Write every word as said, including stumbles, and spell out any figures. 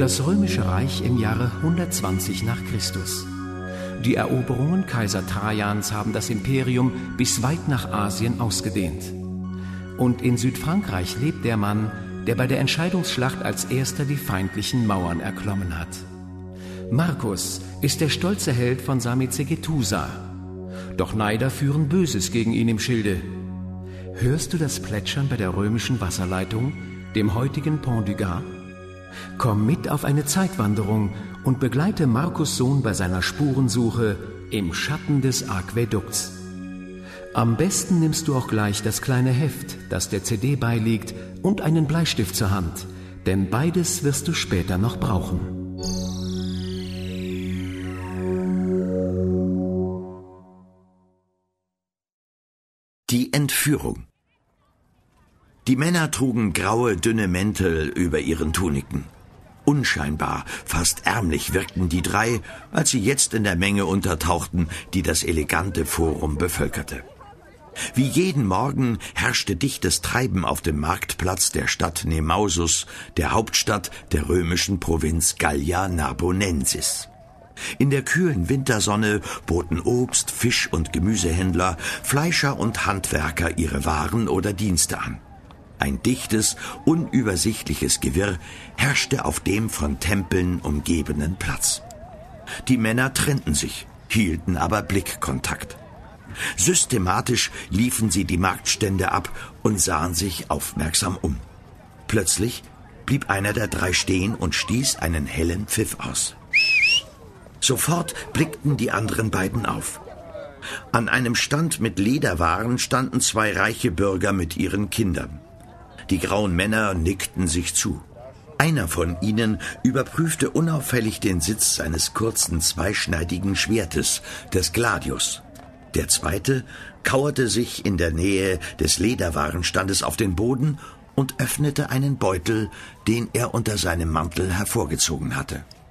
Das Römische Reich im Jahre hundertzwanzig nach Christus. Die Eroberungen Kaiser Trajans haben das Imperium bis weit nach Asien ausgedehnt. Und in Südfrankreich lebt der Mann, der bei der Entscheidungsschlacht als erster die feindlichen Mauern erklommen hat. Marcus ist der stolze Held von Sarmizegetusa. Doch Neider führen Böses gegen ihn im Schilde. Hörst du das Plätschern bei der römischen Wasserleitung, dem heutigen Pont du Gard? Komm mit auf eine Zeitwanderung und begleite Marcus' Sohn bei seiner Spurensuche im Schatten des Aquädukts. Am besten nimmst du auch gleich das kleine Heft, das der C D beiliegt, und einen Bleistift zur Hand, denn beides wirst du später noch brauchen. Die Entführung. Die Männer trugen graue, dünne Mäntel über ihren Tuniken. Unscheinbar, fast ärmlich wirkten die drei, als sie jetzt in der Menge untertauchten, die das elegante Forum bevölkerte. Wie jeden Morgen herrschte dichtes Treiben auf dem Marktplatz der Stadt Nemausus, der Hauptstadt der römischen Provinz Gallia Narbonensis. In der kühlen Wintersonne boten Obst-, Fisch- und Gemüsehändler, Fleischer und Handwerker ihre Waren oder Dienste an. Ein dichtes, unübersichtliches Gewirr herrschte auf dem von Tempeln umgebenen Platz. Die Männer trennten sich, hielten aber Blickkontakt. Systematisch liefen sie die Marktstände ab und sahen sich aufmerksam um. Plötzlich blieb einer der drei stehen und stieß einen hellen Pfiff aus. Sofort blickten die anderen beiden auf. An einem Stand mit Lederwaren standen zwei reiche Bürger mit ihren Kindern. Die grauen Männer nickten sich zu. Einer von ihnen überprüfte unauffällig den Sitz seines kurzen, zweischneidigen Schwertes, des Gladius. Der zweite kauerte sich in der Nähe des Lederwarenstandes auf den Boden und öffnete einen Beutel, den er unter seinem Mantel hervorgezogen hatte.